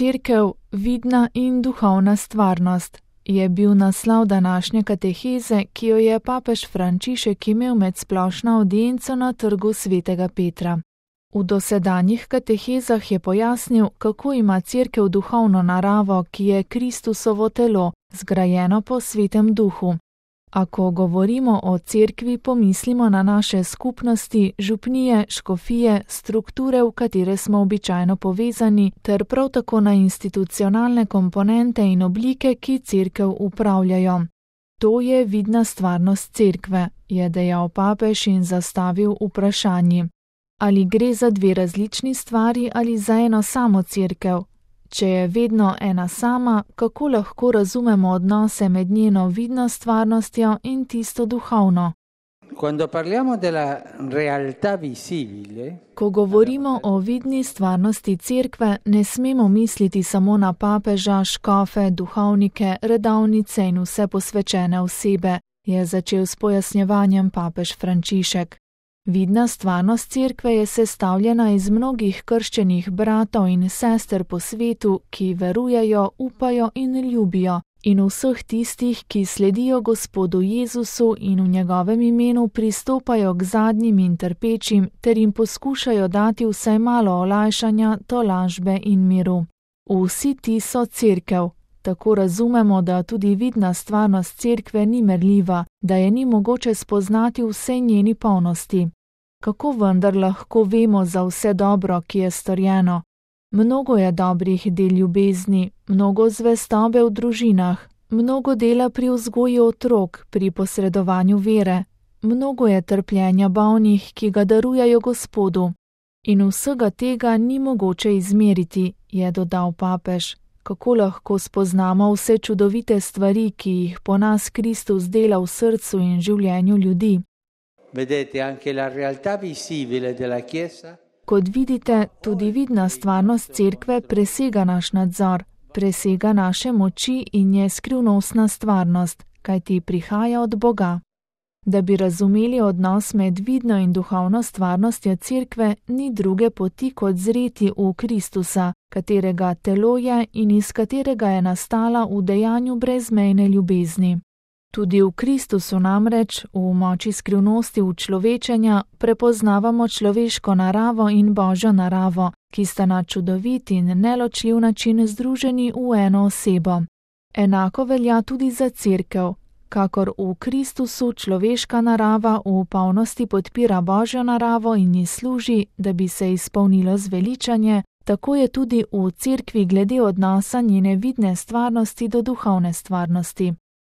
Cerkev, vidna in duhovna stvarnost, je bil naslov današnje kateheze, ki jo je papež Frančišek imel med splošno avdienco na trgu svetega Petra. V dosedanjih katehezah je pojasnil, kako ima Cerkev duhovno naravo, ki je Kristusovo telo, zgrajeno po svetem duhu. A ko govorimo o Cerkvi, pomislimo na naše skupnosti, župnije, škofije, strukture, v katere smo običajno povezani, ter prav tako na institucionalne komponente in oblike, ki Cerkev upravljajo. To je vidna stvarnost Cerkve, je dejal papež in zastavil vprašanje. Ali gre za dve različni stvari ali za eno samo Cerkev? Če je vedno ena sama, kako lahko razumemo odnose med njeno vidno stvarnostjo in tisto duhovno? Ko govorimo o vidni stvarnosti Cerkve, ne smemo misliti samo na papeža, škofe, duhovnike, redovnice in vse posvečene osebe, je začel s pojasnjevanjem papež Frančišek. Vidna stvarnost Cerkve je sestavljena iz mnogih krščenih bratov in sester po svetu, ki verujejo, upajo in ljubijo, in vseh tistih, ki sledijo Gospodu Jezusu in v njegovem imenu pristopajo k zadnjim in trpečim, ter jim poskušajo dati vsaj malo olajšanja, tolažbe in miru. Vsi ti so Cerkev. Tako razumemo, da tudi vidna stvarnost Cerkve ni merljiva, da je ni mogoče spoznati vse njeni polnosti. Kako vendar lahko vemo za vse dobro, ki je storjeno? Mnogo je dobrih del ljubezni, mnogo zvestobe v družinah, mnogo dela pri vzgoji otrok, pri posredovanju vere, mnogo je trpljenja bolnih, ki ga darujejo Gospodu. In vsega tega ni mogoče izmeriti, je dodal papež. Kako lahko spoznamo vse čudovite stvari, ki jih po nas Kristus dela v srcu in življenju ljudi? Kot vidite, tudi vidna stvarnost Cerkve presega naš nadzor, presega naše moči in je skrivnostna stvarnost, kajti prihaja od Boga. Da bi razumeli odnos med vidno in duhovno stvarnostjo Cerkve, ni druge poti kot zreti v Kristusa, katerega telo je in iz katerega je nastala v dejanju brezmejne ljubezni. Tudi v Kristusu namreč, v moči skrivnosti učlovečenja, prepoznavamo človeško naravo in Božjo naravo, ki sta na čudovit in neločljiv način združeni v eno osebo. Enako velja tudi za Cerkev. Kakor v Kristusu človeška narava v polnosti podpira Božjo naravo in ji služi, da bi se izpolnilo zveličanje, tako je tudi v Cerkvi glede odnosa njene vidne stvarnosti do duhovne stvarnosti.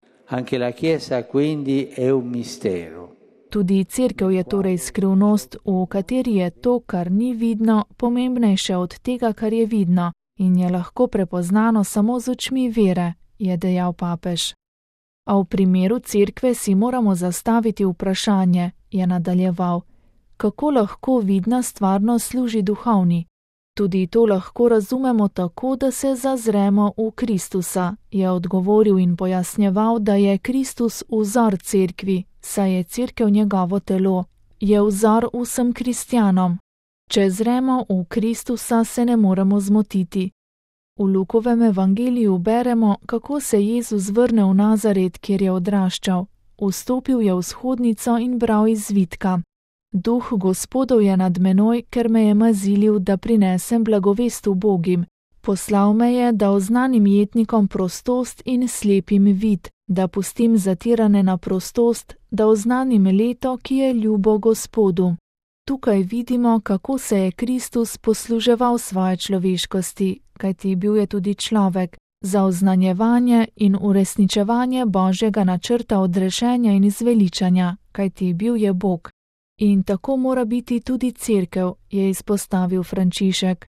Tudi Cerkev je torej skrivnost, v kateri je to, kar ni vidno, pomembnejše od tega, kar je vidno, in je lahko prepoznano samo z očmi vere, je dejal papež. A v primeru Cerkve si moramo zastaviti vprašanje, je nadaljeval, kako lahko vidna stvarnost služi duhovni. Tudi to lahko razumemo tako, da se zazremo v Kristusa, je odgovoril in pojasnjeval, da je Kristus vzor Cerkvi, saj je Cerkev njegovo telo, je vzor vsem kristjanom. Če zremo v Kristusa, se ne moremo zmotiti. V Lukovem evangeliju beremo, kako se Jezus vrne v Nazaret, kjer je odraščal. Vstopil je v shodnico in bral iz zvitka. Duh Gospodov je nad menoj, ker me je mazilil, da prinesem blagovest ubogim. Poslal me je, da oznanim jetnikom prostost in slepim vid, da pustim zatirane na prostost, da oznanim leto, ki je ljubo Gospodu. Tukaj vidimo, kako se je Kristus posluževal svoje človeškosti, kajti bil je tudi človek, za oznanjevanje in uresničevanje Božjega načrta odrešenja in zveličanja, kajti bil je Bog. In tako mora biti tudi Cerkev, je izpostavil Frančišek.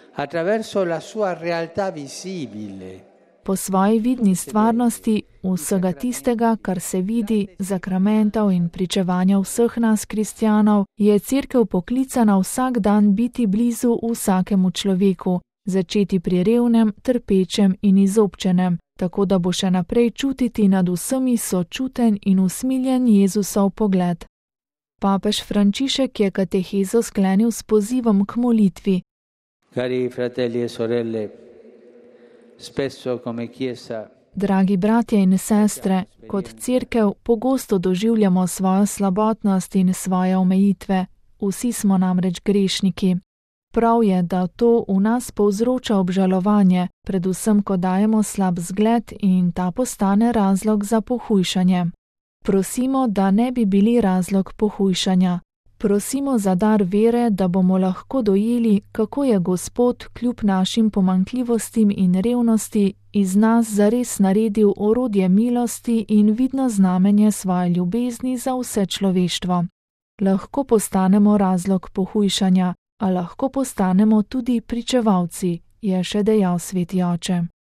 Po svoji vidni stvarnosti, vsega tistega, kar se vidi, zakramentov in pričevanja vseh nas kristjanov, je Cerkev poklicana vsak dan biti blizu vsakemu človeku, začeti pri revnem, trpečem in izobčenem, tako da bo še naprej čutiti nad vsemi sočuten in usmiljen Jezusov pogled. Papež Frančišek je katehezo sklenil s pozivom k molitvi. Cari fratelli e sorelle, Spesso come Chiesa Dragi bratje in sestre, kot cerkev pogosto doživljamo svojo slabotnost in svoje omejitve. Vsi smo namreč grešniki. Prav je, da to v nas povzroča obžalovanje, predvsem ko dajemo slab zgled in ta postane razlog za pohujšanje. Prosimo, da ne bi bili razlog pohujšanja. Prosimo za dar vere, da bomo lahko dojeli, kako je Gospod kljub našim pomanjkljivostim in revnosti iz nas zares naredil orodje milosti in vidno znamenje svoje ljubezni za vse človeštvo. Lahko postanemo razlog pohujšanja, a lahko postanemo tudi pričevalci, je še dejal sveti oče.